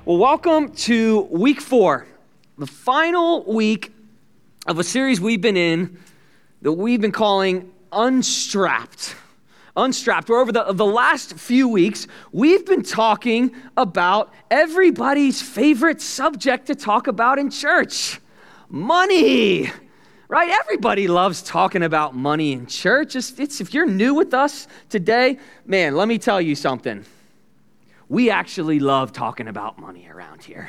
Well, welcome to week 4, the final week of a series we've been in that we've been calling Unstrapped. Unstrapped, where over the last few weeks, we've been talking about everybody's favorite subject to talk about in church, money. Right? Everybody loves talking about money in church. If you're new with us today, man, let me tell you something. We actually love talking about money around here.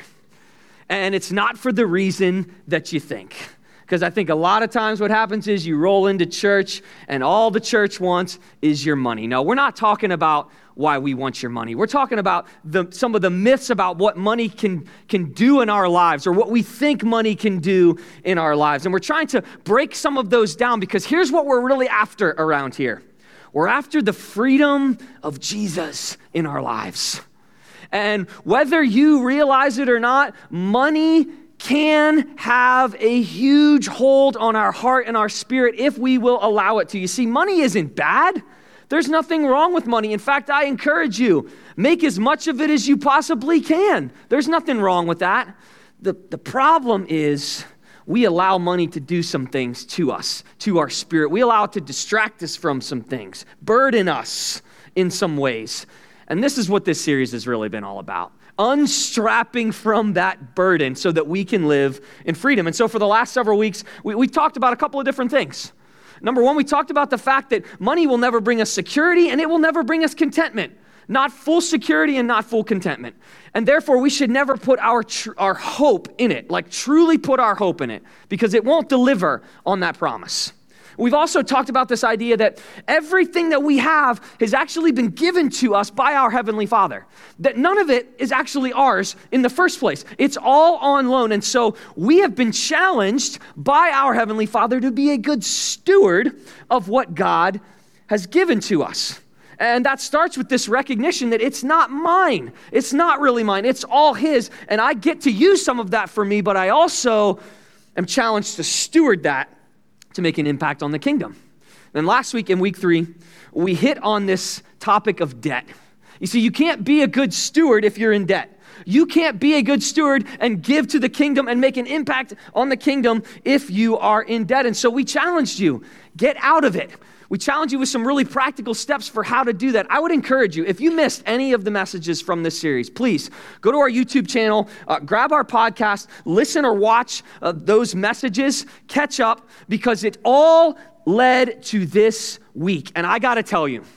And it's not for the reason that you think. Because I think a lot of times what happens is you roll into church and all the church wants is your money. No, we're not talking about why we want your money. We're talking about some of the myths about what money can do in our lives or what we think money can do in our lives. And we're trying to break some of those down because here's what we're really after around here. We're after the freedom of Jesus in our lives. And whether you realize it or not, money can have a huge hold on our heart and our spirit if we will allow it to. You see, money isn't bad. There's nothing wrong with money. In fact, I encourage you, make as much of it as you possibly can. There's nothing wrong with that. The problem is we allow money to do some things to us, to our spirit. We allow it to distract us from some things, burden us in some ways. And this is what this series has really been all about. Unstrapping from that burden so that we can live in freedom. And so for the last several weeks, we talked about a couple of different things. Number one, we talked about the fact that money will never bring us security and it will never bring us contentment. Not full security and not full contentment. And therefore, we should never put our hope in it, like truly put our hope in it, because it won't deliver on that promise. We've also talked about this idea that everything that we have has actually been given to us by our Heavenly Father. That none of it is actually ours in the first place. It's all on loan. And so we have been challenged by our Heavenly Father to be a good steward of what God has given to us. And that starts with this recognition that it's not mine. It's not really mine. It's all His. And I get to use some of that for me, but I also am challenged to steward that to make an impact on the kingdom. Then last week in week 3, we hit on this topic of debt. You see, you can't be a good steward if you're in debt. You can't be a good steward and give to the kingdom and make an impact on the kingdom if you are in debt. And so we challenged you, get out of it. We challenge you with some really practical steps for how to do that. I would encourage you, if you missed any of the messages from this series, please go to our YouTube channel, grab our podcast, listen or watch those messages, catch up, because it all led to this week. And I got to tell you,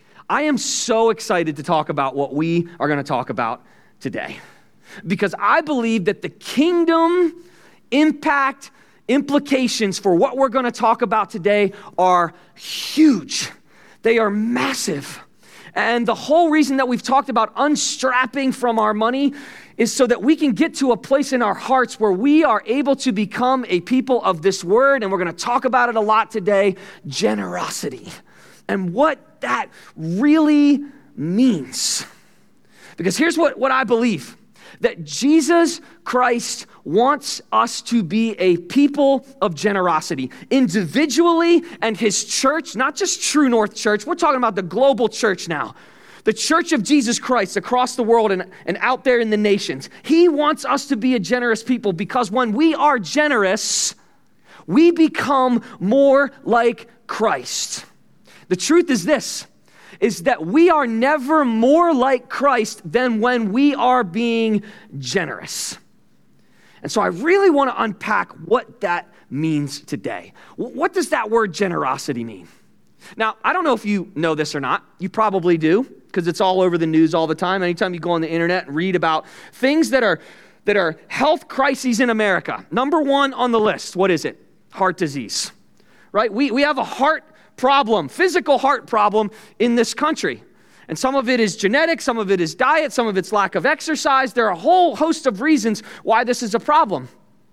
I am so excited to talk about what we are going to talk about today, because I believe that the kingdom impact implications for what we're going to talk about today are huge. They are massive. And the whole reason that we've talked about unstrapping from our money is so that we can get to a place in our hearts where we are able to become a people of this word, and we're going to talk about it a lot today, generosity, and what that really means. Because here's what I believe, that Jesus Christ wants us to be a people of generosity, individually, and His church, not just True North Church. We're talking about the global church now, the church of Jesus Christ across the world and out there in the nations. He wants us to be a generous people, because when we are generous, we become more like Christ. The truth is this, is that we are never more like Christ than when we are being generous. And so I really want to unpack what that means today. What does that word generosity mean? Now, I don't know if you know this or not. You probably do, because it's all over the news all the time. Anytime you go on the internet and read about things that are health crises in America. Number 1 on the list, what is it? Heart disease, right? We have a heart problem, physical heart problem in this country. And some of it is genetic, some of it is diet, some of it's lack of exercise. There are a whole host of reasons why this is a problem.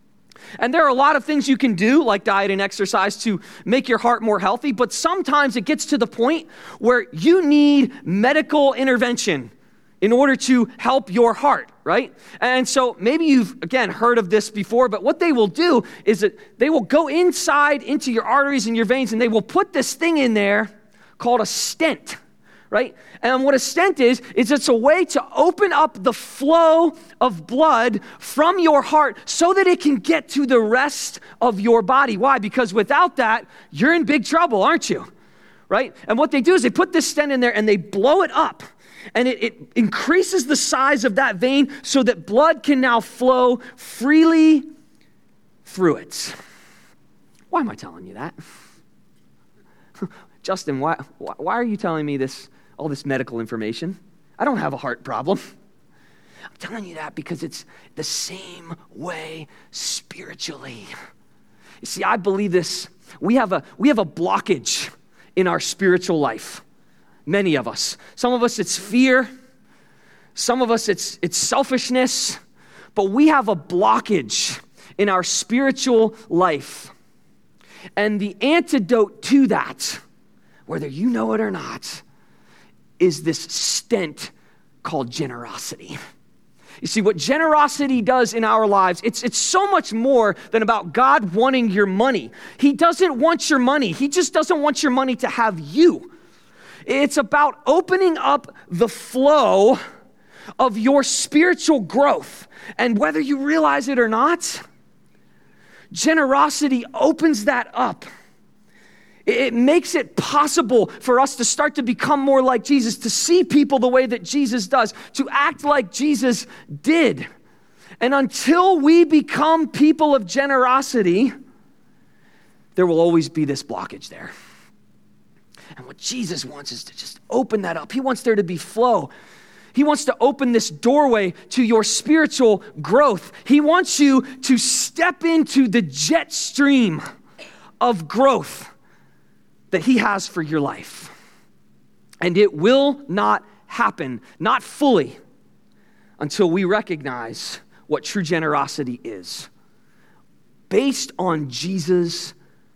And there are a lot of things you can do, like diet and exercise, to make your heart more healthy, but sometimes it gets to the point where you need medical intervention in order to help your heart, right? And so maybe you've, again, heard of this before, but what they will do is that they will go inside into your arteries and your veins, and they will put this thing in there called a stent, right? And what a stent is it's a way to open up the flow of blood from your heart so that it can get to the rest of your body. Why? Because without that, you're in big trouble, aren't you? Right? And what they do is they put this stent in there and they blow it up. And it increases the size of that vein so that blood can now flow freely through it. Why am I telling you that? Justin, why are you telling me all this medical information? I don't have a heart problem. I'm telling you that because it's the same way spiritually. You see, I believe this. We have a blockage in our spiritual life. Many of us. Some of us, it's fear. Some of us, it's selfishness. But we have a blockage in our spiritual life. And the antidote to that, whether you know it or not, is this stent called generosity. You see, what generosity does in our lives, it's so much more than about God wanting your money. He doesn't want your money. He just doesn't want your money to have you. It's about opening up the flow of your spiritual growth. And whether you realize it or not, generosity opens that up. It makes it possible for us to start to become more like Jesus, to see people the way that Jesus does, to act like Jesus did. And until we become people of generosity, there will always be this blockage there. And what Jesus wants is to just open that up. He wants there to be flow. He wants to open this doorway to your spiritual growth. He wants you to step into the jet stream of growth that he has for your life. And it will not happen, not fully, until we recognize what true generosity is, based on Jesus'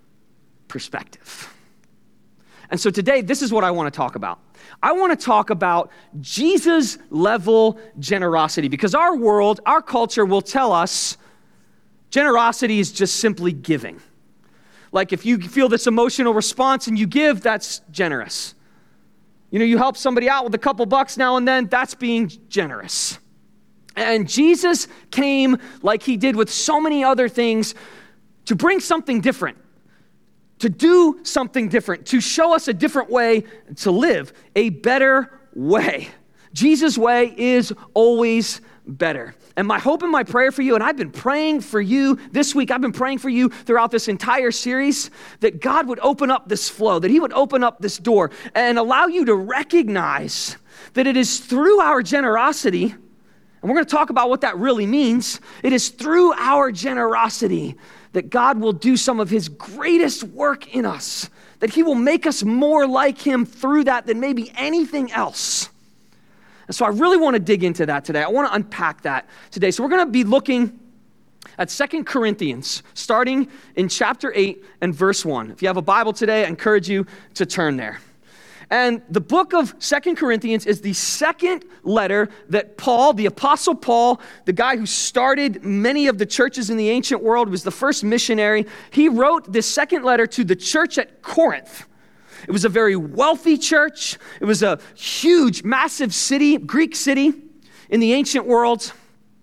perspective. And so today, this is what I want to talk about. I want to talk about Jesus level generosity, because our world, our culture will tell us generosity is just simply giving. Like if you feel this emotional response and you give, that's generous. You know, you help somebody out with a couple bucks now and then, that's being generous. And Jesus came, like he did with so many other things, to bring something different, to do something different, to show us a different way to live, a better way. Jesus' way is always better. And my hope and my prayer for you, and I've been praying for you this week, I've been praying for you throughout this entire series, that God would open up this flow, that he would open up this door and allow you to recognize that it is through our generosity, and we're going to talk about what that really means. It is through our generosity that God will do some of his greatest work in us, that he will make us more like him through that than maybe anything else. And so I really want to dig into that today. I want to unpack that today. So we're going to be looking at 2 Corinthians, starting in chapter 8 and verse 1. If you have a Bible today, I encourage you to turn there. And the book of 2 Corinthians is the second letter that Paul, the Apostle Paul, the guy who started many of the churches in the ancient world, was the first missionary. He wrote this second letter to the church at Corinth. It was a very wealthy church. It was a huge, massive city, Greek city in the ancient world.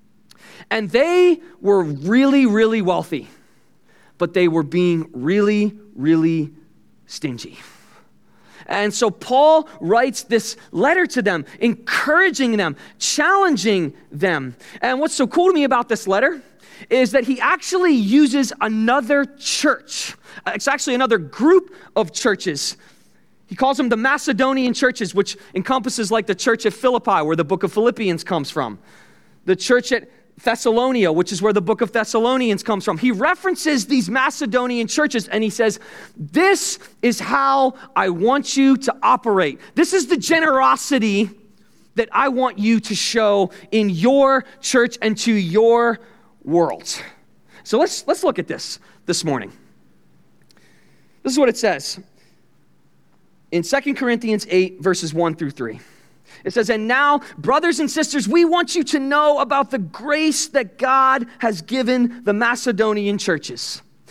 And they were really, really wealthy, but they were being really, really stingy. And so Paul writes this letter to them, encouraging them, challenging them. And what's so cool to me about this letter is that he actually uses another church. It's actually another group of churches. He calls them the Macedonian churches, which encompasses like the church at Philippi, where the book of Philippians comes from. The church at Thessalonica, which is where the book of Thessalonians comes from. He references these Macedonian churches and he says, this is how I want you to operate. This is the generosity that I want you to show in your church and to your world. So let's look at this morning. This is what it says in 2 Corinthians 8, verses 1 through 3. It says, and now, brothers and sisters, we want you to know about the grace that God has given the Macedonian churches.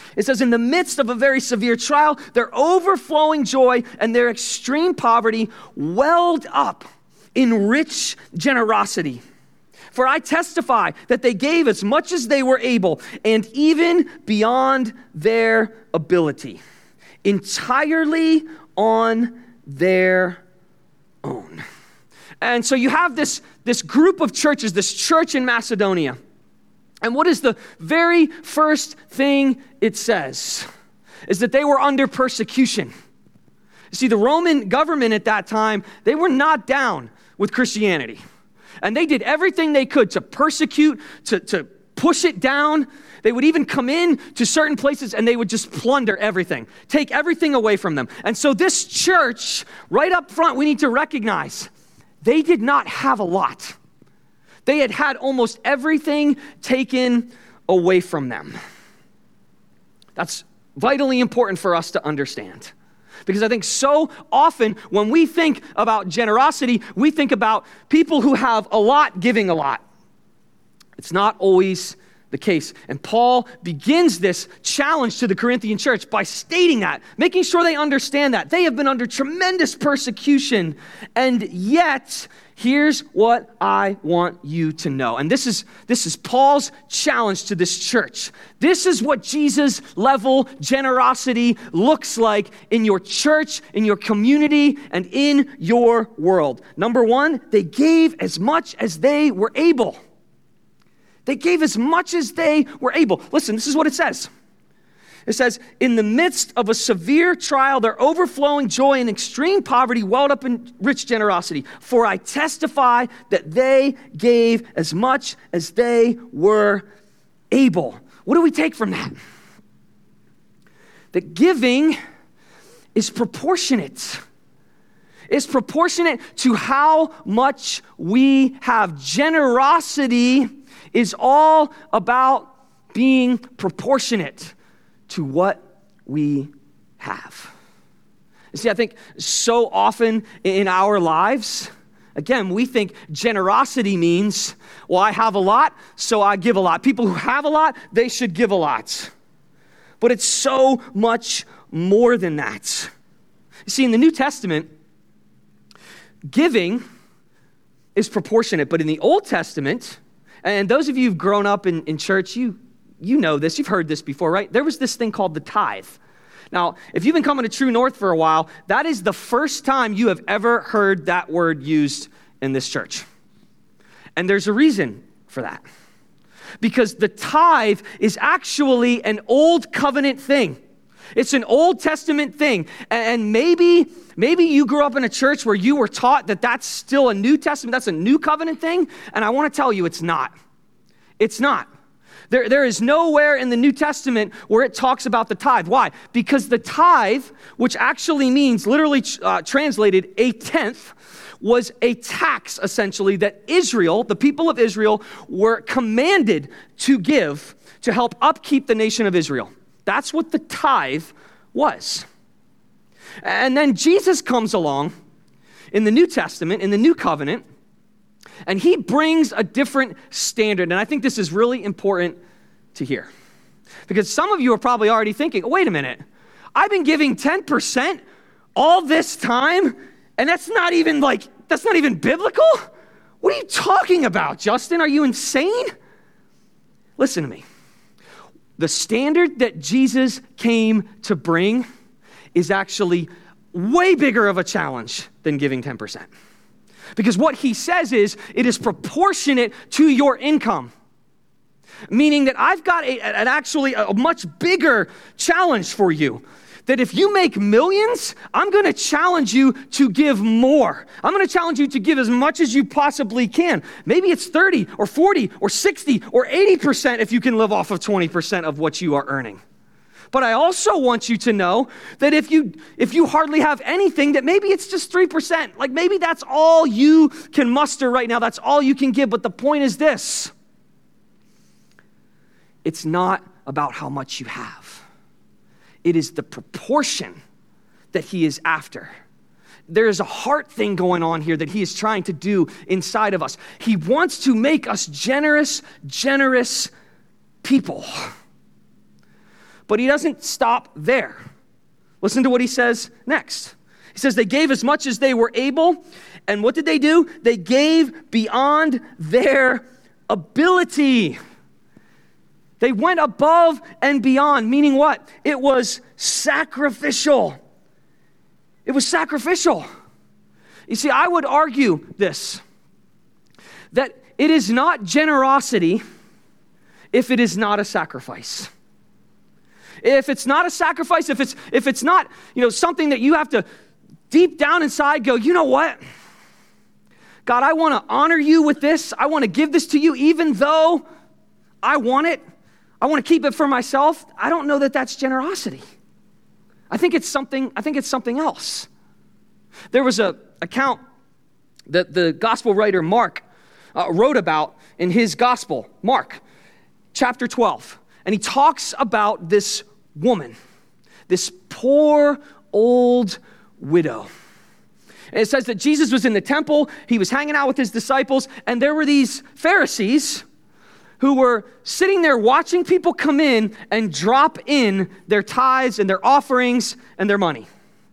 It says, in the midst of a very severe trial, their overflowing joy and their extreme poverty welled up in rich generosity. For I testify that they gave as much as they were able, and even beyond their ability, entirely on their own. And so you have this group of churches, this church in Macedonia. And what is the very first thing it says? Is that they were under persecution. You see, the Roman government at that time, they were not down with Christianity. And they did everything they could to persecute, to push it down. They would even come in to certain places and they would just plunder everything, take everything away from them. And so this church, right up front, we need to recognize, they did not have a lot. They had had almost everything taken away from them. That's vitally important for us to understand. Because I think so often when we think about generosity, we think about people who have a lot giving a lot. It's not always the case. And Paul begins this challenge to the Corinthian church by stating that, making sure they understand that. They have been under tremendous persecution, and yet, here's what I want you to know. And this is Paul's challenge to this church. This is what Jesus level generosity looks like in your church, in your community, and in your world. Number one, they gave as much as they were able. They gave as much as they were able. Listen, this is what it says. It says, in the midst of a severe trial, their overflowing joy and extreme poverty welled up in rich generosity. For I testify that they gave as much as they were able. What do we take from that? That giving is proportionate. It's proportionate to how much we have. Generosity is all about being proportionate to what we have. You see, I think so often in our lives, again, we think generosity means, well, I have a lot, so I give a lot. People who have a lot, they should give a lot. But it's so much more than that. You see, in the New Testament, giving is proportionate, but in the Old Testament, and those of you who've grown up in church, you know this, you've heard this before, right? There was this thing called the tithe. Now, if you've been coming to True North for a while, that is the first time you have ever heard that word used in this church. And there's a reason for that. Because the tithe is actually an old covenant thing. It's an Old Testament thing. And maybe you grew up in a church where you were taught that that's still a New Testament, that's a new covenant thing. And I want to tell you, it's not. It's not. There is nowhere in the New Testament where it talks about the tithe. Why? Because the tithe, which actually means, literally translated, a tenth, was a tax, essentially, that Israel, the people of Israel, were commanded to give to help upkeep the nation of Israel. That's what the tithe was. And then Jesus comes along in the New Testament, in the New Covenant, and he brings a different standard. And I think this is really important to hear. Because some of you are probably already thinking, oh, wait a minute, I've been giving 10% all this time, and that's not even biblical? What are you talking about, Justin? Are you insane? Listen to me. The standard that Jesus came to bring is actually way bigger of a challenge than giving 10%. Because what he says is, it is proportionate to your income. Meaning that I've got actually a much bigger challenge for you. That if you make millions, I'm going to challenge you to give more. I'm going to challenge you to give as much as you possibly can. Maybe it's 30 or 40 or 60 or 80% if you can live off of 20% of what you are earning. But I also want you to know that if you hardly have anything, that maybe it's just 3%. Like maybe that's all you can muster right now. That's all you can give. But the point is this. It's not about how much you have. It is the proportion that he is after. There is a heart thing going on here that he is trying to do inside of us. He wants to make us generous people. But he doesn't stop there. Listen to what he says next. He says they gave as much as they were able. And what did they do? They gave beyond their ability. They went above and beyond, meaning what? It was sacrificial. It was sacrificial. You see, I would argue this, that it is not generosity if it is not a sacrifice. If it's not a sacrifice, if it's not, something that you have to deep down inside go, you know what? God, I want to honor you with this. I want to give this to you even though I want it. I want to keep it for myself. I don't know that that's generosity. I think it's something else. There was an account that the gospel writer Mark wrote about in his gospel, Mark, chapter 12. And he talks about this woman, this poor old widow. And it says that Jesus was in the temple, he was hanging out with his disciples, and there were these Pharisees who were sitting there watching people come in and drop in their tithes and their offerings and their money.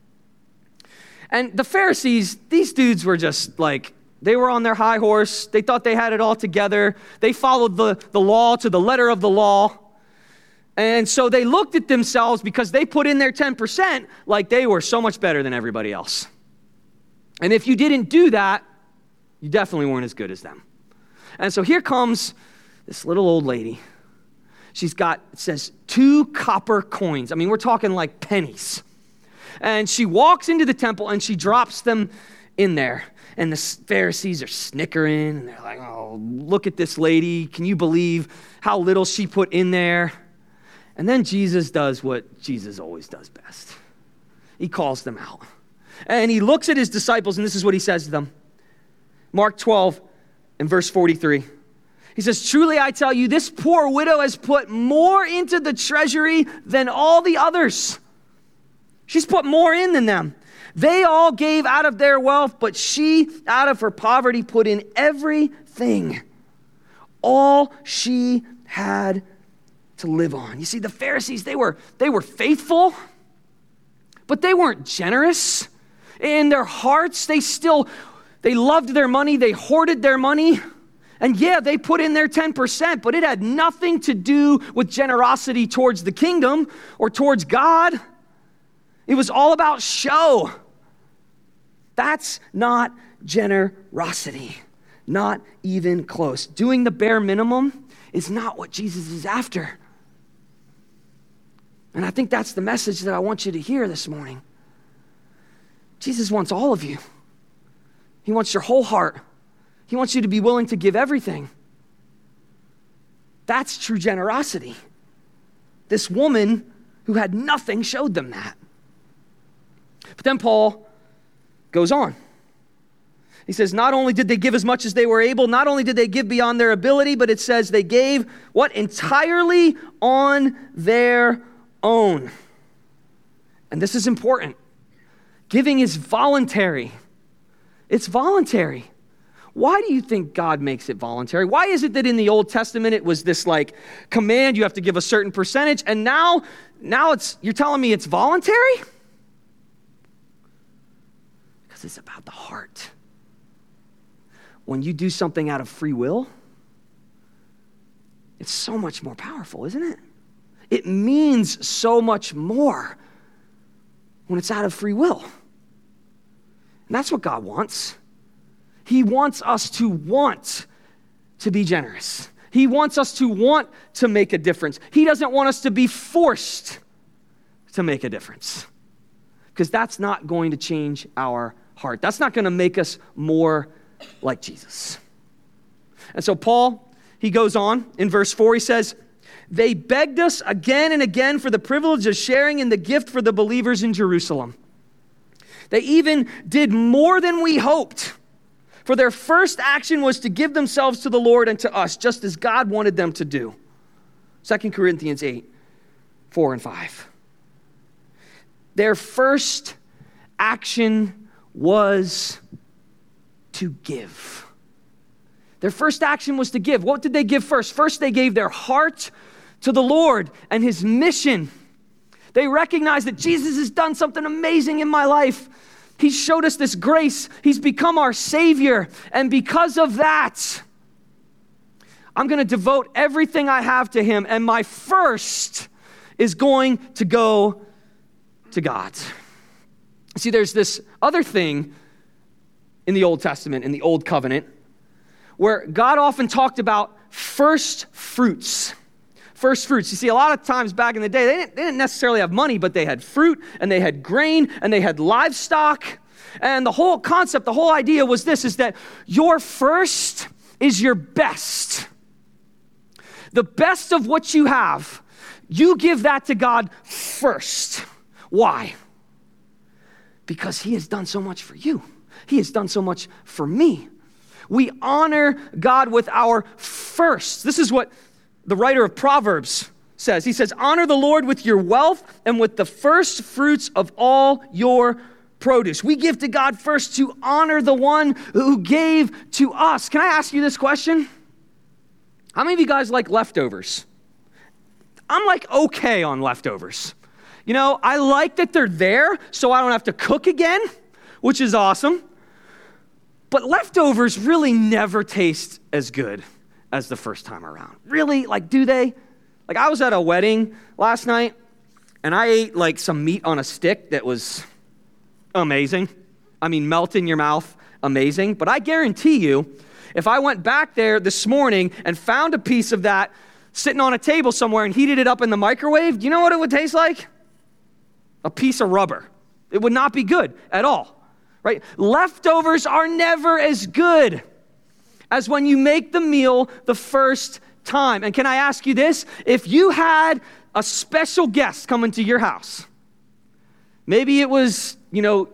And the Pharisees, these dudes were just like, they were on their high horse. They thought they had it all together. They followed the law to the letter of the law. And so they looked at themselves because they put in their 10% like they were so much better than everybody else. And if you didn't do that, you definitely weren't as good as them. And so here comes this little old lady. She's got, it says, 2 copper coins. I mean, we're talking like pennies. And she walks into the temple and she drops them in there. And the Pharisees are snickering and they're like, oh, look at this lady. Can you believe how little she put in there? And then Jesus does what Jesus always does best. He calls them out. And he looks at his disciples and this is what he says to them. Mark 12 and verse 43. He says, truly I tell you, this poor widow has put more into the treasury than all the others. She's put more in than them. They all gave out of their wealth, but she, out of her poverty, put in everything, all she had to live on. You see, the Pharisees, they were faithful, but they weren't generous. In their hearts, they loved their money, they hoarded their money. And yeah, they put in their 10%, but it had nothing to do with generosity towards the kingdom or towards God. It was all about show. That's not generosity, not even close. Doing the bare minimum is not what Jesus is after. And I think that's the message that I want you to hear this morning. Jesus wants all of you. He wants your whole heart. He wants you to be willing to give everything. That's true generosity. This woman who had nothing showed them that. But then Paul goes on. He says, not only did they give as much as they were able, not only did they give beyond their ability, but it says they gave what? Entirely on their own. And this is important. Giving is voluntary. It's voluntary. Why do you think God makes it voluntary? Why is it that in the Old Testament it was this like command, you have to give a certain percentage, and now you're telling me it's voluntary? Because it's about the heart. When you do something out of free will, it's so much more powerful, isn't it? It means so much more when it's out of free will. And that's what God wants. He wants us to want to be generous. He wants us to want to make a difference. He doesn't want us to be forced to make a difference, because that's not going to change our heart. That's not going to make us more like Jesus. And so Paul, he goes on in verse 4, he says, they begged us again and again for the privilege of sharing in the gift for the believers in Jerusalem. They even did more than we hoped. For their first action was to give themselves to the Lord and to us, just as God wanted them to do. 2 Corinthians 8, 4 and 5. Their first action was to give. Their first action was to give. What did they give first? First, they gave their heart to the Lord and his mission. They recognize that Jesus has done something amazing in my life. He showed us this grace. He's become our Savior. And because of that, I'm going to devote everything I have to him. And my first is going to go to God. See, there's this other thing in the Old Testament, in the Old Covenant, where God often talked about first fruits. First fruits. You see, a lot of times back in the day, they didn't necessarily have money, but they had fruit, and they had grain, and they had livestock. And the whole concept, the whole idea was this, is that your first is your best. The best of what you have, you give that to God first. Why? Because he has done so much for you. He has done so much for me. We honor God with our first. This is what the writer of Proverbs says. He says, honor the Lord with your wealth and with the first fruits of all your produce. We give to God first to honor the one who gave to us. Can I ask you this question? How many of you guys like leftovers? I'm like okay on leftovers. You know, I like that they're there so I don't have to cook again, which is awesome. But leftovers really never taste as good as the first time around. Really? Like, do they? Like, I was at a wedding last night, and I ate, like, some meat on a stick that was amazing. I mean, melt in your mouth, amazing. But I guarantee you, if I went back there this morning and found a piece of that sitting on a table somewhere and heated it up in the microwave, do you know what it would taste like? A piece of rubber. It would not be good at all. Right? Leftovers are never as good as when you make the meal the first time. And can I ask you this? If you had a special guest come into your house, maybe it was, the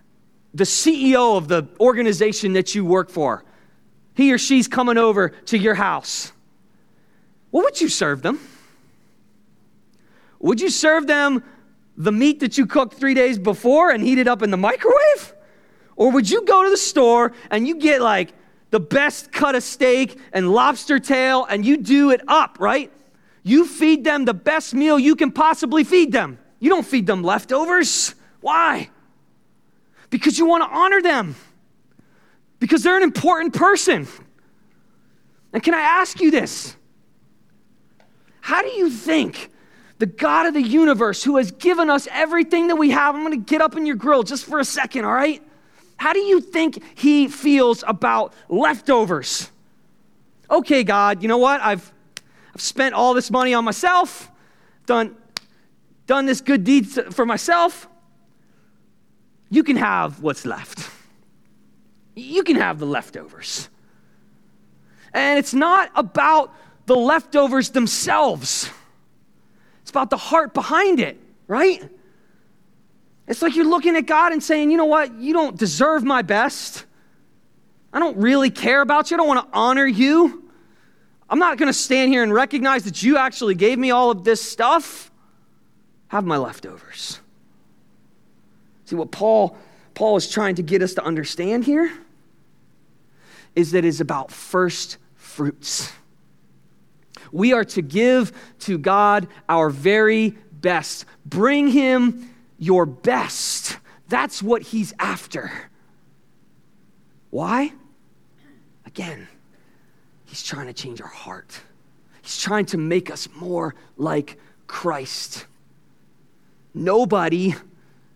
CEO of the organization that you work for, he or she's coming over to your house, what would you serve them? Would you serve them the meat that you cooked 3 days before and heat it up in the microwave? Or would you go to the store and you get like the best cut of steak and lobster tail and you do it up, right? You feed them the best meal you can possibly feed them. You don't feed them leftovers. Why? Because you want to honor them. Because they're an important person. And can I ask you this? How do you think the God of the universe who has given us everything that we have, I'm going to get up in your grill just for a second, all right? How do you think he feels about leftovers? Okay, God, you know what? I've spent all this money on myself, done this good deed for myself. You can have what's left. You can have the leftovers. And it's not about the leftovers themselves. It's about the heart behind it, right? It's like you're looking at God and saying, you know what? You don't deserve my best. I don't really care about you. I don't want to honor you. I'm not going to stand here and recognize that you actually gave me all of this stuff. Have my leftovers. See, what Paul is trying to get us to understand here is that it's about first fruits. We are to give to God our very best. Bring him your best. That's what he's after. Why? Again, he's trying to change our heart. He's trying to make us more like Christ. Nobody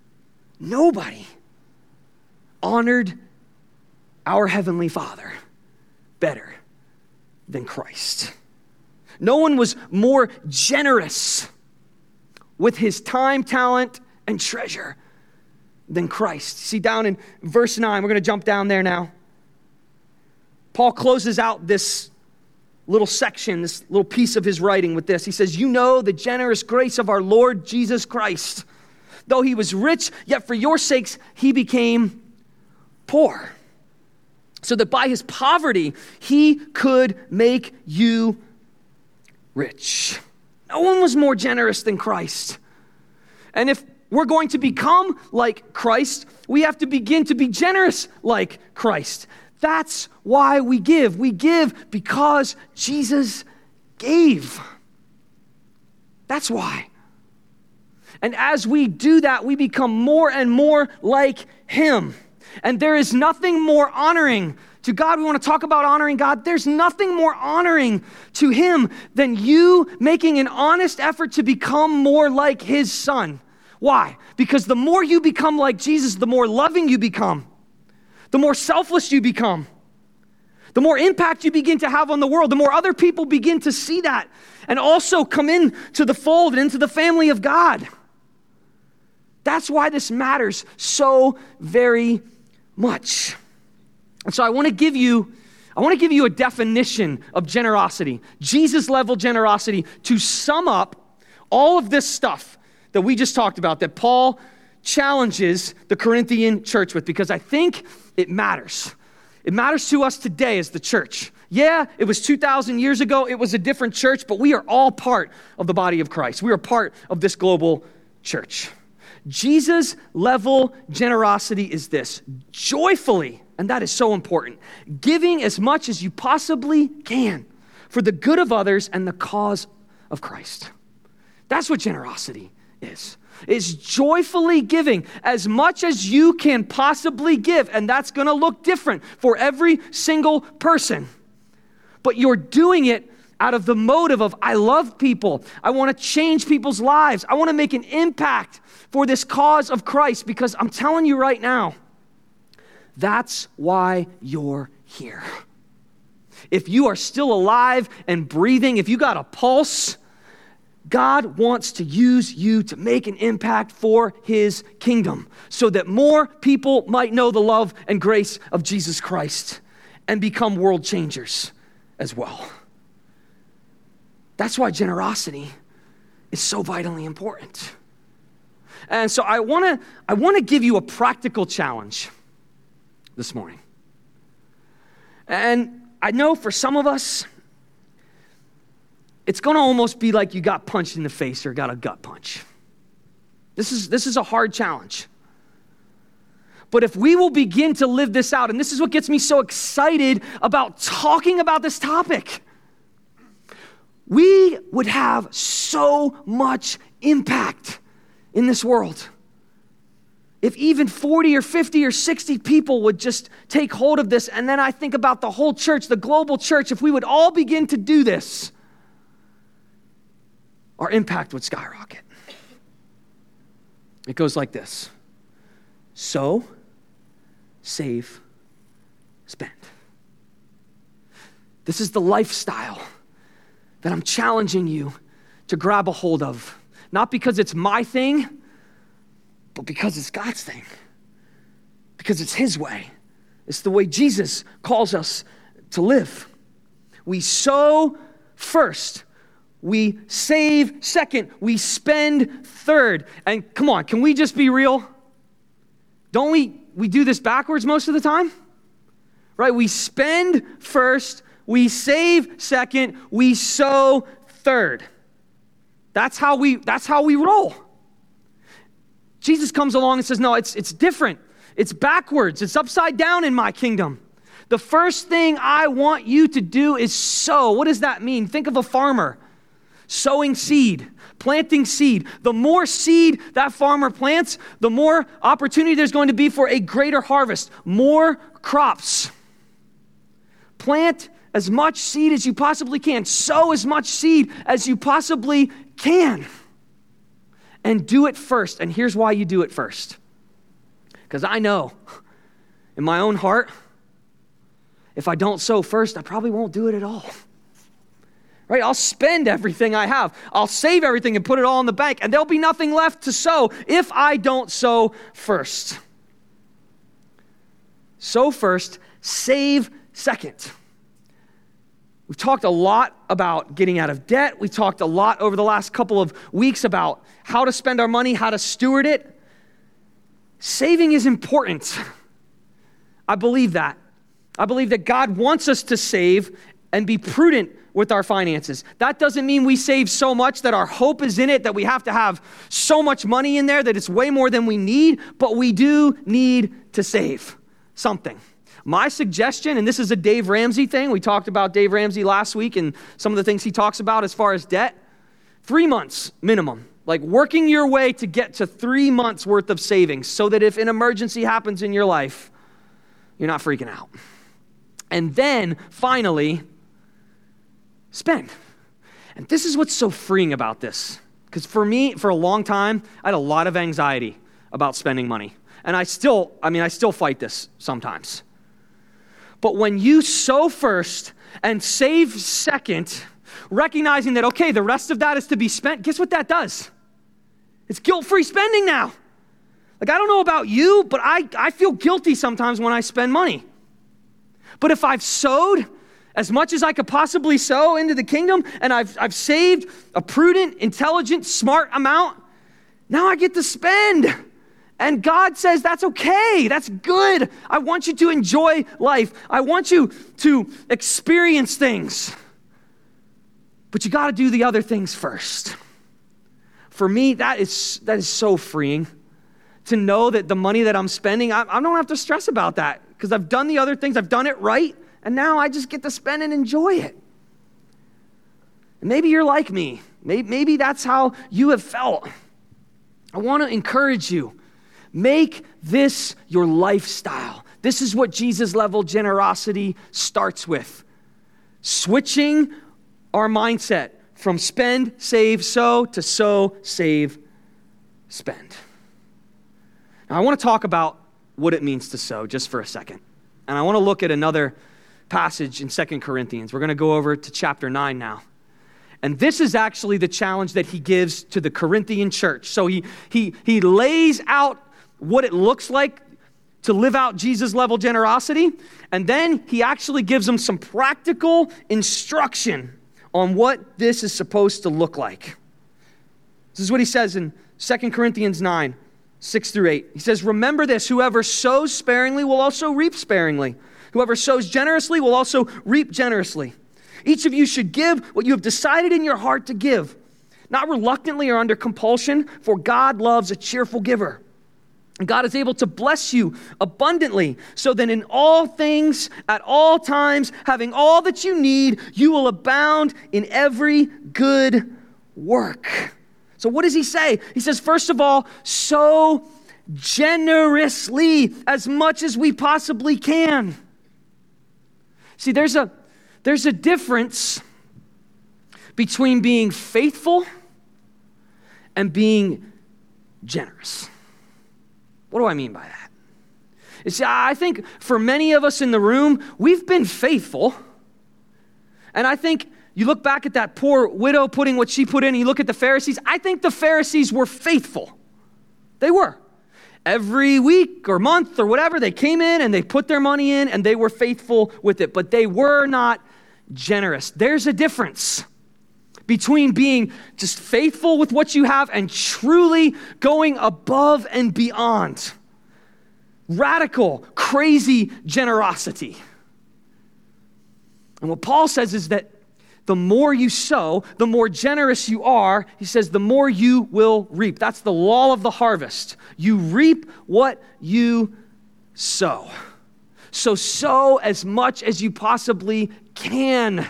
honored our Heavenly Father better than Christ. No one was more generous with his time, talent, and treasure than Christ. See, down in verse 9, we're going to jump down there now. Paul closes out this little section, this little piece of his writing with this. He says, you know the generous grace of our Lord Jesus Christ. Though he was rich, yet for your sakes he became poor, so that by his poverty he could make you rich. No one was more generous than Christ. And if we're going to become like Christ, we have to begin to be generous like Christ. That's why we give. We give because Jesus gave. That's why. And as we do that, we become more and more like him. And there is nothing more honoring to God. We want to talk about honoring God. There's nothing more honoring to him than you making an honest effort to become more like his son. Why? Because the more you become like Jesus, the more loving you become, the more selfless you become, the more impact you begin to have on the world, the more other people begin to see that and also come into the fold and into the family of God. That's why this matters so very much. And so I want to give you a definition of generosity, Jesus level generosity, to sum up all of this stuff that we just talked about, that Paul challenges the Corinthian church with, because I think it matters. It matters to us today as the church. Yeah, it was 2,000 years ago. It was a different church, but we are all part of the body of Christ. We are part of this global church. Jesus level generosity is this: joyfully, and that is so important, giving as much as you possibly can for the good of others and the cause of Christ. That's what generosity is. It's joyfully giving as much as you can possibly give, and that's going to look different for every single person. But you're doing it out of the motive of, I love people. I want to change people's lives. I want to make an impact for this cause of Christ, because I'm telling you right now, that's why you're here. If you are still alive and breathing, if you got a pulse, God wants to use you to make an impact for his kingdom so that more people might know the love and grace of Jesus Christ and become world changers as well. That's why generosity is so vitally important. And so I want to give you a practical challenge this morning. And I know for some of us, it's going to almost be like you got punched in the face or got a gut punch. This is a hard challenge. But if we will begin to live this out, and this is what gets me so excited about talking about this topic, we would have so much impact in this world. If even 40 or 50 or 60 people would just take hold of this, and then I think about the whole church, the global church, if we would all begin to do this, our impact would skyrocket. It goes like this: sow, save, spend. This is the lifestyle that I'm challenging you to grab a hold of. Not because it's my thing, but because it's God's thing. Because it's his way. It's the way Jesus calls us to live. We sow first. We save second. We spend third. And come on, can we just be real? Don't we do this backwards most of the time? Right? We spend first, we save second, we sow third. That's how we roll. Jesus comes along and says, no, it's different. It's backwards. It's upside down in my kingdom. The first thing I want you to do is sow. What does that mean? Think of a farmer sowing seed, planting seed. The more seed that farmer plants, the more opportunity there's going to be for a greater harvest, more crops. Plant as much seed as you possibly can. Sow as much seed as you possibly can. And do it first. And here's why you do it first. Because I know in my own heart, if I don't sow first, I probably won't do it at all. Right? I'll spend everything I have. I'll save everything and put it all in the bank, and there'll be nothing left to sow if I don't sow first. Sow first, save second. We've talked a lot about getting out of debt. We talked a lot over the last couple of weeks about how to spend our money, how to steward it. Saving is important. I believe that. I believe that God wants us to save and be prudent with our finances. That doesn't mean we save so much that our hope is in it, that we have to have so much money in there that it's way more than we need, but we do need to save something. My suggestion, and this is a Dave Ramsey thing, we talked about Dave Ramsey last week and some of the things he talks about as far as debt, 3 months minimum, like working your way to get to 3 months worth of savings so that if an emergency happens in your life, you're not freaking out. And then finally, spend. And this is what's so freeing about this. Because for me, for a long time, I had a lot of anxiety about spending money. And I still fight this sometimes. But when you sow first and save second, recognizing that, okay, the rest of that is to be spent, guess what that does? It's guilt-free spending now. Like, I don't know about you, but I feel guilty sometimes when I spend money. But if I've sowed as much as I could possibly sow into the kingdom, and I've saved a prudent, intelligent, smart amount, now I get to spend. And God says, that's okay, that's good. I want you to enjoy life. I want you to experience things. But you gotta do the other things first. For me, that is so freeing to know that the money that I'm spending, I don't have to stress about that because I've done the other things, I've done it right, and now I just get to spend and enjoy it. And maybe you're like me. Maybe that's how you have felt. I want to encourage you. Make this your lifestyle. This is what Jesus level generosity starts with. Switching our mindset from spend, save, sow to sow, save, spend. Now I want to talk about what it means to sow just for a second. And I want to look at another passage in 2 Corinthians. We're going to go over to chapter 9 now. And this is actually the challenge that he gives to the Corinthian church. So he lays out what it looks like to live out Jesus level generosity. And then he actually gives them some practical instruction on what this is supposed to look like. This is what he says in 2 Corinthians 9, 6-8. He says, remember this, whoever sows sparingly will also reap sparingly. Whoever sows generously will also reap generously. Each of you should give what you have decided in your heart to give, not reluctantly or under compulsion, for God loves a cheerful giver. And God is able to bless you abundantly, so that in all things, at all times, having all that you need, you will abound in every good work. So what does he say? He says, first of all, sow generously as much as we possibly can. See, there's a difference between being faithful and being generous. What do I mean by that? You see, I think for many of us in the room, we've been faithful. And I think you look back at that poor widow putting what she put in, and you look at the Pharisees, I think the Pharisees were faithful. They were. Every week or month or whatever, they came in and they put their money in and they were faithful with it, but they were not generous. There's a difference between being just faithful with what you have and truly going above and beyond. Radical, crazy generosity. And what Paul says is that the more you sow, the more generous you are, he says, the more you will reap. That's the law of the harvest. You reap what you sow. So sow as much as you possibly can.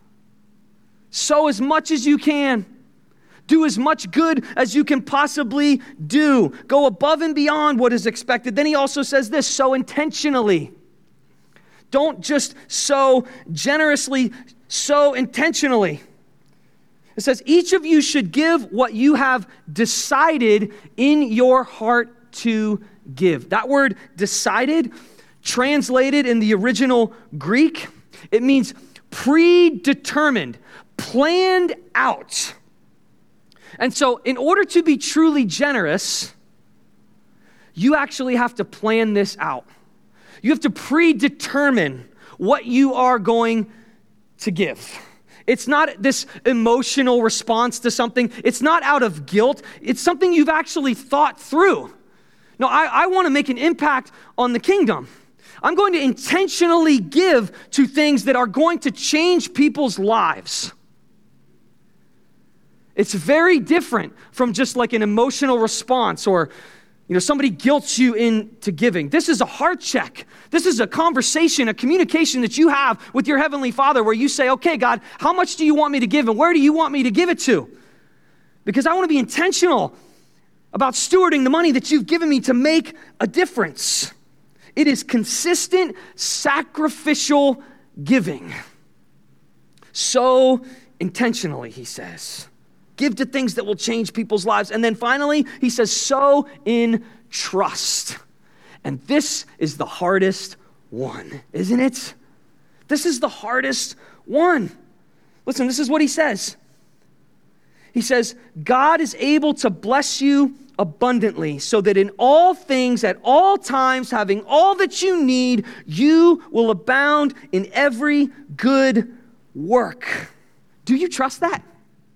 Sow as much as you can. Do as much good as you can possibly do. Go above and beyond what is expected. Then he also says this, sow intentionally. Don't just sow generously, sow intentionally. It says, each of you should give what you have decided in your heart to give. That word decided, translated in the original Greek, it means predetermined, planned out. And so in order to be truly generous, you actually have to plan this out. You have to predetermine what you are going to give. It's not this emotional response to something. It's not out of guilt. It's something you've actually thought through. No, I want to make an impact on the kingdom. I'm going to intentionally give to things that are going to change people's lives. It's very different from just like an emotional response or somebody guilts you into giving. This is a heart check. This is a conversation, a communication that you have with your Heavenly Father where you say, okay, God, how much do you want me to give and where do you want me to give it to? because I want to be intentional about stewarding the money that you've given me to make a difference. It is consistent, sacrificial giving. Sow intentionally, he says. Give to things that will change people's lives. And then finally, he says, sow in trust. And this is the hardest one, isn't it? This is the hardest one. Listen, this is what he says. He says, God is able to bless you abundantly so that in all things, at all times, having all that you need, you will abound in every good work. Do you trust that?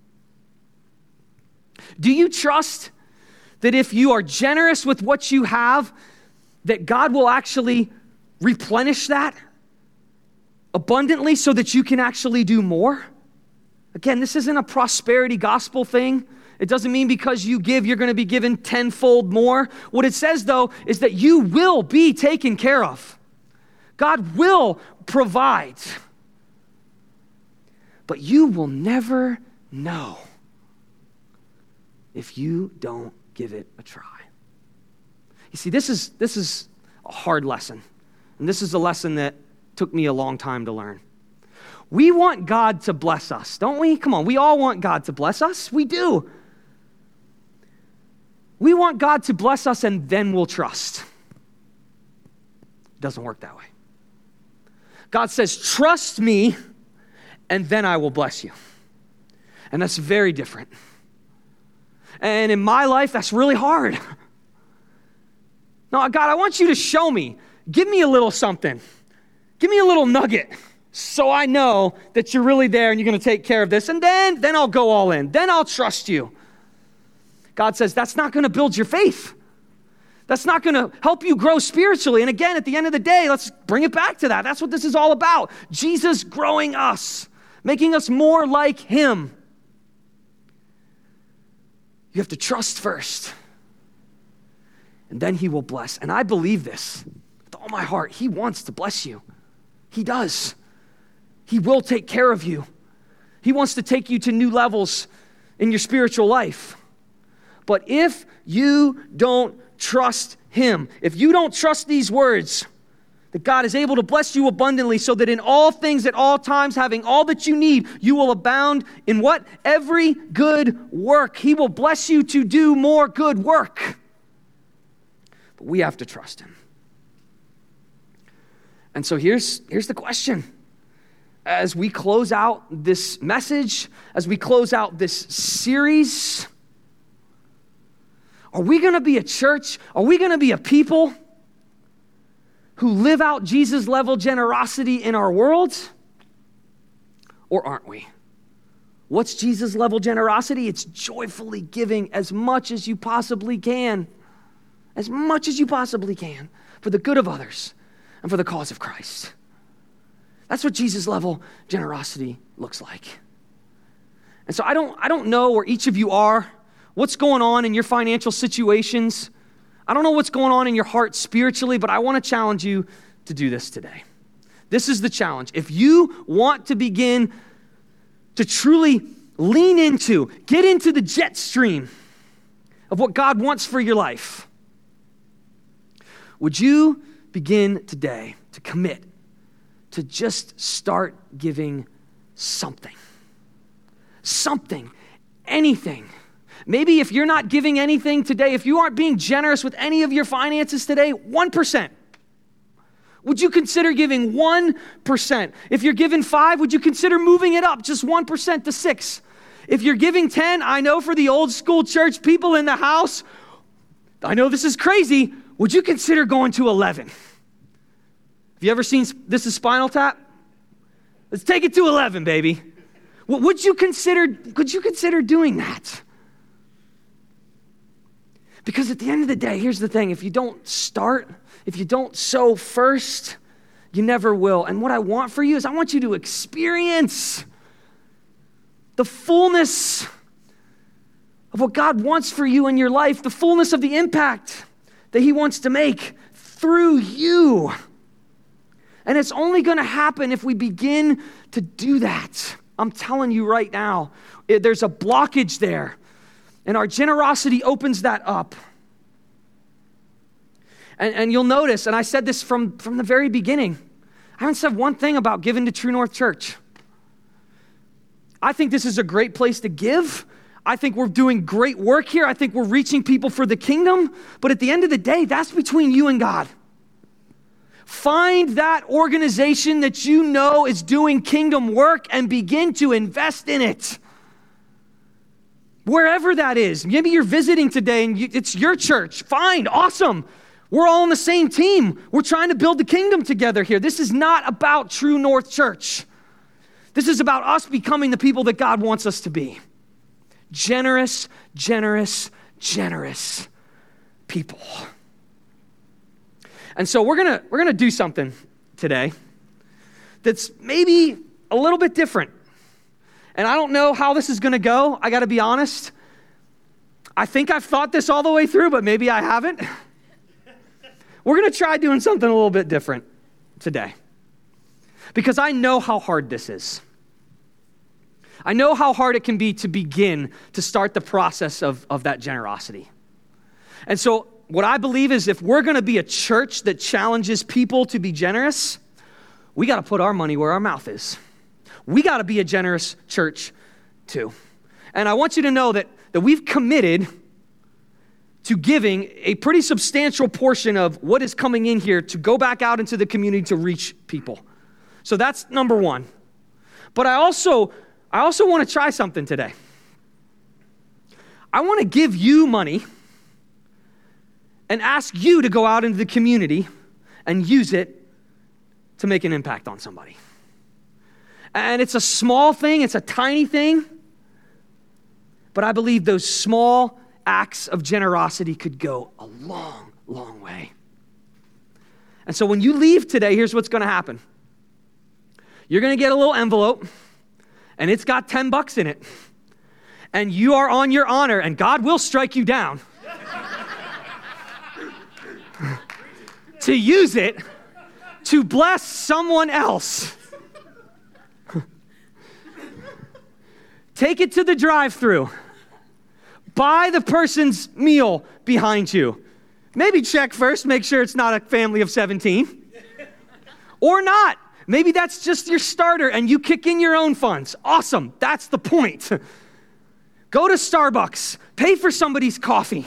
Do you trust that if you are generous with what you have, that God will actually replenish that abundantly so that you can actually do more? Again, this isn't a prosperity gospel thing. It doesn't mean because you give, you're going to be given tenfold more. What it says, though, is that you will be taken care of. God will provide. But you will never know if you don't give it a try. You see, this is a hard lesson. And this is a lesson that took me a long time to learn. We want God to bless us, don't we? Come on, we all want God to bless us. We do. We want God to bless us and then we'll trust. It doesn't work that way. God says, trust me and then I will bless you. And that's very different. And in my life, that's really hard. No, God, I want you to show me. Give me a little something. Give me a little nugget so I know that you're really there and you're going to take care of this. And then I'll go all in. Then I'll trust you. God says that's not going to build your faith. That's not going to help you grow spiritually. And again, at the end of the day, let's bring it back to that. That's what this is all about. Jesus growing us, making us more like him. You have to trust first. And then he will bless. And I believe this with all my heart. He wants to bless you. He does. He will take care of you. He wants to take you to new levels in your spiritual life. But if you don't trust him, if you don't trust these words, that God is able to bless you abundantly so that in all things at all times, having all that you need, you will abound in what? Every good work. He will bless you to do more good work. But we have to trust him. And so here's the question. As we close out this message, as we close out this series, are we going to be a church? Are we going to be a people who live out Jesus level generosity in our world? Or aren't we? What's Jesus level generosity? It's joyfully giving as much as you possibly can. As much as you possibly can for the good of others and for the cause of Christ. That's what Jesus level generosity looks like. And so I don't know where each of you are, what's going on in your financial situations. I don't know what's going on in your heart spiritually, but I want to challenge you to do this today. This is the challenge. If you want to begin to truly lean into, get into the jet stream of what God wants for your life, would you begin today to commit to just start giving something? Something, anything. Maybe if you're not giving anything today, if you aren't being generous with any of your finances today, 1%. Would you consider giving 1%? If you're giving 5, would you consider moving it up just 1% to 6? If you're giving 10, I know for the old school church people in the house, I know this is crazy, would you consider going to 11? Have you ever seen This Is Spinal Tap? Let's take it to 11, baby. Could you consider doing that? Because at the end of the day, here's the thing. If you don't start, if you don't sow first, you never will. And what I want for you is I want you to experience the fullness of what God wants for you in your life, the fullness of the impact that he wants to make through you. And it's only going to happen if we begin to do that. I'm telling you right now, there's a blockage there And our generosity opens that up. And you'll notice, and I said this from the very beginning, I haven't said one thing about giving to True North Church. I think this is a great place to give. I think we're doing great work here. I think we're reaching people for the kingdom. But at the end of the day, that's between you and God. Find that organization that you know is doing kingdom work and begin to invest in it. Wherever that is. Maybe you're visiting today and it's your church. Fine, awesome. We're all on the same team. We're trying to build the kingdom together here. This is not about True North Church. This is about us becoming the people that God wants us to be. Generous, generous, generous people. And so we're gonna do something today that's maybe a little bit different. And I don't know how this is gonna go. I gotta be honest. I think I've thought this all the way through, but maybe I haven't. We're gonna try doing something a little bit different today. Because I know how hard this is. I know how hard it can be to begin to start the process of that generosity. And so what I believe is if we're gonna be a church that challenges people to be generous, we gotta put our money where our mouth is. We gotta be a generous church too. And I want you to know that we've committed to giving a pretty substantial portion of what is coming in here to go back out into the community to reach people. So that's number one. But I also want to try something today. I want to give you money and ask you to go out into the community and use it to make an impact on somebody. And it's a small thing, it's a tiny thing, but I believe those small acts of generosity could go a long, long way. And so when you leave today, here's what's going to happen. You're going to get a little envelope, and it's got $10 in it. And you are on your honor, and God will strike you down to use it to bless someone else. Take it to the drive-thru. Buy the person's meal behind you. Maybe check first, make sure it's not a family of 17. Or not. Maybe that's just your starter and you kick in your own funds. Awesome, that's the point. Go to Starbucks, pay for somebody's coffee.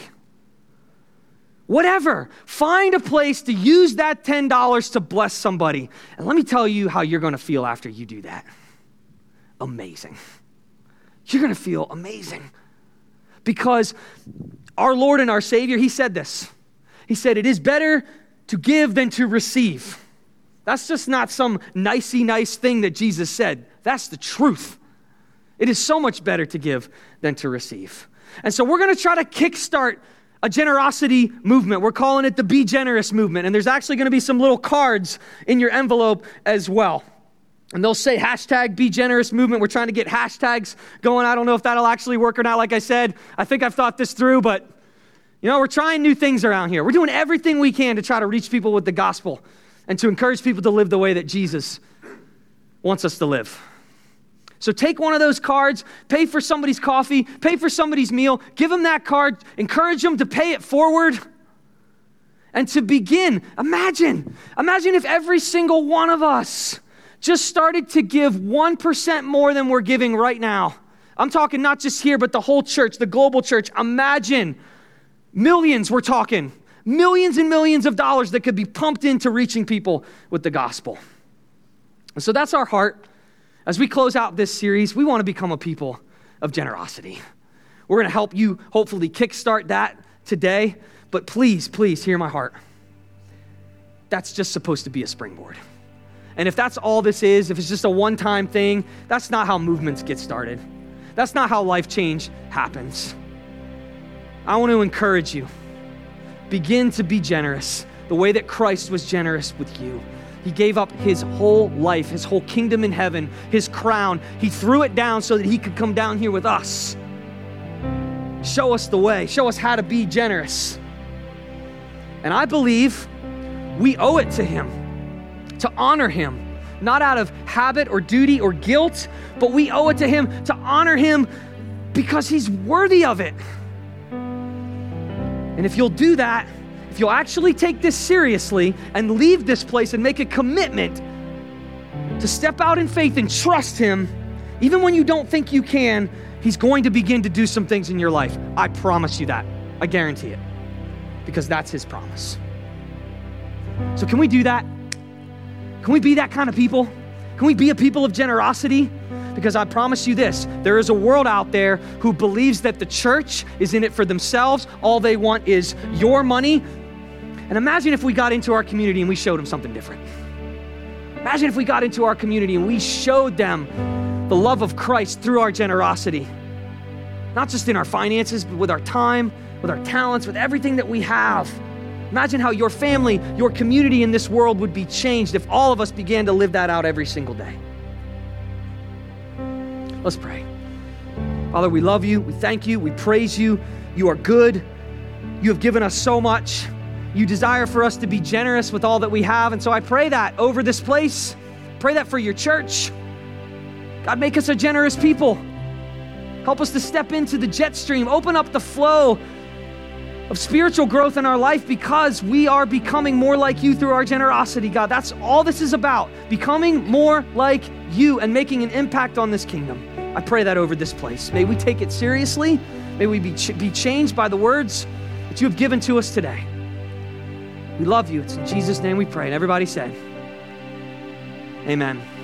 Whatever, find a place to use that $10 to bless somebody. And let me tell you how you're gonna feel after you do that. Amazing. You're gonna feel amazing. Because our Lord and our Savior, he said this. He said, it is better to give than to receive. That's just not some nicey nice thing that Jesus said. That's the truth. It is so much better to give than to receive. And so we're going to try to kickstart a generosity movement. We're calling it the Be Generous movement. And there's actually going to be some little cards in your envelope as well. And they'll say hashtag Be Generous movement. We're trying to get hashtags going. I don't know if that'll actually work or not. Like I said, I think I've thought this through, but we're trying new things around here. We're doing everything we can to try to reach people with the gospel and to encourage people to live the way that Jesus wants us to live. So take one of those cards, pay for somebody's coffee, pay for somebody's meal, give them that card, encourage them to pay it forward. And to begin, imagine if every single one of us just started to give 1% more than we're giving right now. I'm talking not just here, but the whole church, the global church. Imagine millions, we're talking, millions and millions of dollars that could be pumped into reaching people with the gospel. And so that's our heart. As we close out this series, we want to become a people of generosity. We're going to help you hopefully kickstart that today. But please, please hear my heart. That's just supposed to be a springboard. And if that's all this is, if it's just a one-time thing, that's not how movements get started. That's not how life change happens. I want to encourage you. Begin to be generous the way that Christ was generous with you. He gave up his whole life, his whole kingdom in heaven, his crown. He threw it down so that he could come down here with us. Show us the way. Show us how to be generous. And I believe we owe it to him to honor him, not out of habit or duty or guilt, but we owe it to him to honor him because he's worthy of it. And if you'll do that, if you'll actually take this seriously and leave this place and make a commitment to step out in faith and trust him, even when you don't think you can, he's going to begin to do some things in your life. I promise you that. I guarantee it. Because that's his promise. So can we do that? Can we be that kind of people? Can we be a people of generosity? Because I promise you this, there is a world out there who believes that the church is in it for themselves. All they want is your money. And imagine if we got into our community and we showed them something different. Imagine if we got into our community and we showed them the love of Christ through our generosity. Not just in our finances, but with our time, with our talents, with everything that we have. Imagine how your family, your community in this world would be changed if all of us began to live that out every single day. Let's pray. Father, we love you. We thank you. We praise you. You are good. You have given us so much. You desire for us to be generous with all that we have. And so I pray that over this place. Pray that for your church. God, make us a generous people. Help us to step into the jet stream. Open up the flow of spiritual growth in our life because we are becoming more like you through our generosity, God. That's all this is about, becoming more like you and making an impact on this kingdom. I pray that over this place. May we take it seriously. May we be changed by the words that you have given to us today. We love you. It's in Jesus' name we pray. And everybody said, amen.